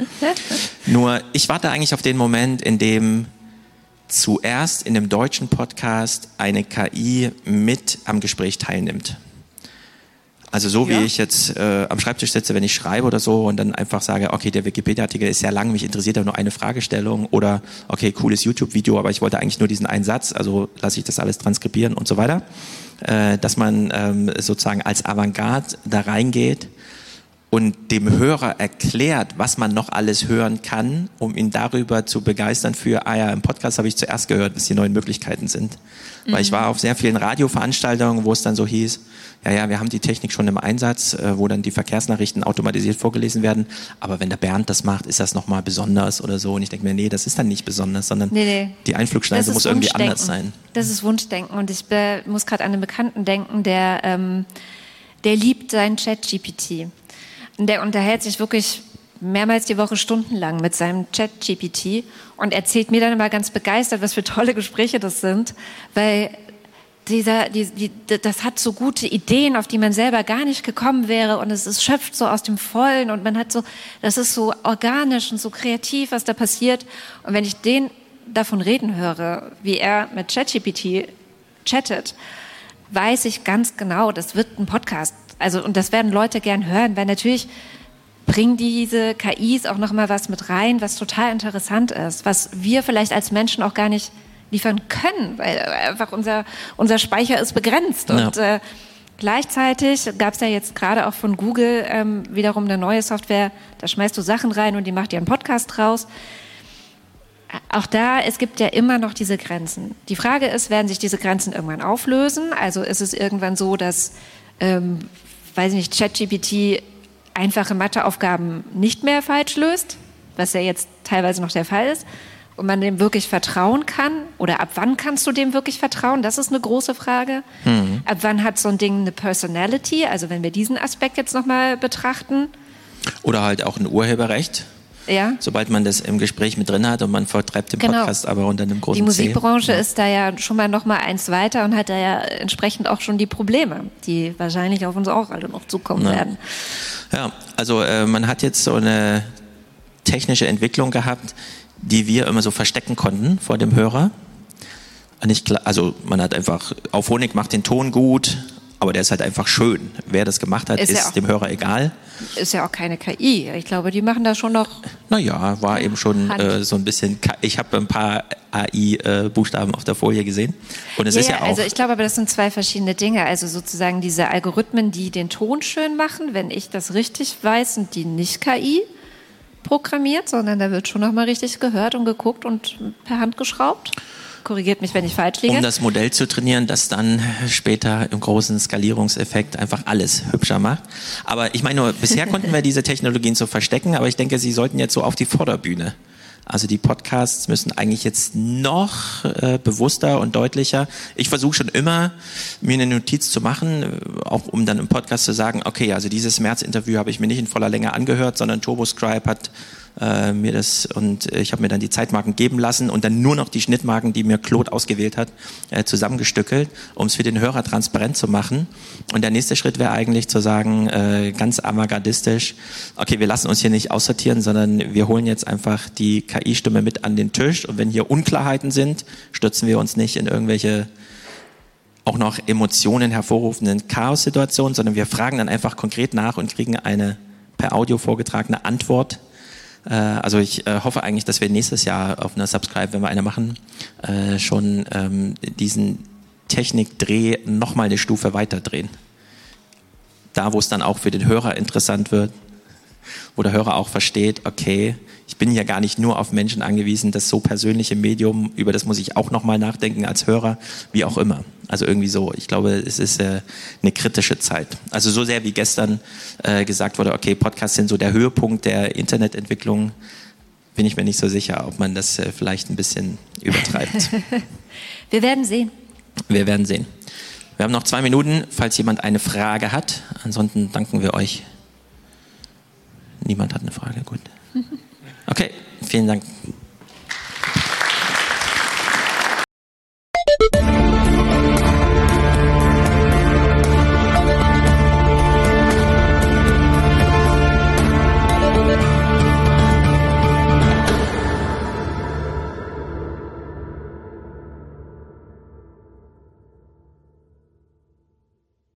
Nur ich warte eigentlich auf den Moment, in dem zuerst in dem deutschen Podcast eine K I mit am Gespräch teilnimmt. Also so wie ja. ich jetzt äh, am Schreibtisch sitze, wenn ich schreibe oder so und dann einfach sage, okay, der Wikipedia-Artikel ist sehr lang, mich interessiert aber nur eine Fragestellung oder okay, cooles YouTube-Video, aber ich wollte eigentlich nur diesen einen Satz, also lasse ich das alles transkribieren und so weiter. Äh, dass man ähm, sozusagen als Avantgarde da reingeht und dem Hörer erklärt, was man noch alles hören kann, um ihn darüber zu begeistern für, ah ja, im Podcast habe ich zuerst gehört, was die neuen Möglichkeiten sind. Mhm. Weil ich war auf sehr vielen Radioveranstaltungen, wo es dann so hieß, ja, ja, wir haben die Technik schon im Einsatz, äh, wo dann die Verkehrsnachrichten automatisiert vorgelesen werden, aber wenn der Bernd das macht, ist das nochmal besonders oder so. Und ich denke mir, nee, das ist dann nicht besonders, sondern nee, nee. die Einflugschneise muss irgendwie anders sein. Das ist Wunschdenken und ich be- muss gerade an einen Bekannten denken, der, ähm, der liebt seinen ChatGPT. Der unterhält sich wirklich mehrmals die Woche stundenlang mit seinem ChatGPT und erzählt mir dann immer ganz begeistert, was für tolle Gespräche das sind, weil dieser, die, die, das hat so gute Ideen, auf die man selber gar nicht gekommen wäre und es, es schöpft so aus dem Vollen und man hat so, das ist so organisch und so kreativ, was da passiert. Und wenn ich den davon reden höre, wie er mit ChatGPT chattet, weiß ich ganz genau, das wird ein Podcast. Also, und das werden Leute gern hören, weil natürlich bringen diese K Is auch nochmal was mit rein, was total interessant ist, was wir vielleicht als Menschen auch gar nicht liefern können, weil einfach unser, unser Speicher ist begrenzt. Ja. Und äh, gleichzeitig gab es ja jetzt gerade auch von Google ähm, wiederum eine neue Software, da schmeißt du Sachen rein und die macht dir einen Podcast draus. Auch da, es gibt ja immer noch diese Grenzen. Die Frage ist, werden sich diese Grenzen irgendwann auflösen? Also ist es irgendwann so, dass ähm, weiß ich nicht, ChatGPT einfache Matheaufgaben nicht mehr falsch löst, was ja jetzt teilweise noch der Fall ist, und man dem wirklich vertrauen kann? Oder ab wann kannst du dem wirklich vertrauen? Das ist eine große Frage. Mhm. Ab wann hat so ein Ding eine Personality? Also wenn wir diesen Aspekt jetzt nochmal betrachten. Oder halt auch ein Urheberrecht. Ja. Sobald man das im Gespräch mit drin hat und man vertreibt den genau. Podcast aber unter einem großen Die Musikbranche ja. ist da ja schon mal noch mal eins weiter und hat da ja entsprechend auch schon die Probleme, die wahrscheinlich auf uns auch alle noch zukommen ja. werden. Ja, also äh, man hat jetzt so eine technische Entwicklung gehabt, die wir immer so verstecken konnten vor dem Hörer. Und ich, also man hat einfach, Auphonic macht den Ton gut, Aber der ist halt einfach schön. Wer das gemacht hat, ist, ist ja dem Hörer egal. Ist ja auch keine K I. Ich glaube, die machen da schon noch... Naja, war eben schon äh, so ein bisschen... K- ich habe ein paar A I-Buchstaben äh, auf der Folie gesehen. Und es ja, ist ja auch... Also ich glaube aber, das sind zwei verschiedene Dinge. Also sozusagen diese Algorithmen, die den Ton schön machen, wenn ich das richtig weiß, sind die nicht K I programmiert, sondern da wird schon nochmal richtig gehört und geguckt und per Hand geschraubt. Korrigiert mich, wenn ich falsch liege. Um das Modell zu trainieren, das dann später im großen Skalierungseffekt einfach alles hübscher macht. Aber ich meine nur, bisher konnten wir diese Technologien so verstecken, aber ich denke, sie sollten jetzt so auf die Vorderbühne. Also die Podcasts müssen eigentlich jetzt noch äh, bewusster und deutlicher. Ich versuche schon immer, mir eine Notiz zu machen, auch um dann im Podcast zu sagen, okay, also dieses März-Interview habe ich mir nicht in voller Länge angehört, sondern TurboScribe hat äh, mir das und ich habe mir dann die Zeitmarken geben lassen und dann nur noch die Schnittmarken, die mir Claude ausgewählt hat, äh, zusammengestückelt, um es für den Hörer transparent zu machen. Und der nächste Schritt wäre eigentlich zu sagen, äh, ganz avantgardistisch, okay, wir lassen uns hier nicht aussortieren, sondern wir holen jetzt einfach die K I-Stimme mit an den Tisch und wenn hier Unklarheiten sind, stürzen wir uns nicht in irgendwelche auch noch Emotionen hervorrufenden Chaos-Situationen, sondern wir fragen dann einfach konkret nach und kriegen eine per Audio vorgetragene Antwort. Äh, also ich äh, hoffe eigentlich, dass wir nächstes Jahr auf einer Subscribe, wenn wir eine machen, äh, schon ähm, diesen Technikdreh nochmal eine Stufe weiter drehen. Da, wo es dann auch für den Hörer interessant wird, wo der Hörer auch versteht, okay, ich bin ja gar nicht nur auf Menschen angewiesen, das so persönliche Medium, über das muss ich auch nochmal nachdenken als Hörer, wie auch immer. Also irgendwie so, ich glaube, es ist äh, eine kritische Zeit. Also so sehr wie gestern äh, gesagt wurde, okay, Podcasts sind so der Höhepunkt der Internetentwicklung, bin ich mir nicht so sicher, ob man das äh, vielleicht ein bisschen übertreibt. Wir werden sehen. Wir werden sehen. Wir haben noch zwei Minuten, falls jemand eine Frage hat. Ansonsten danken wir euch. Niemand hat eine Frage, gut. Okay, vielen Dank.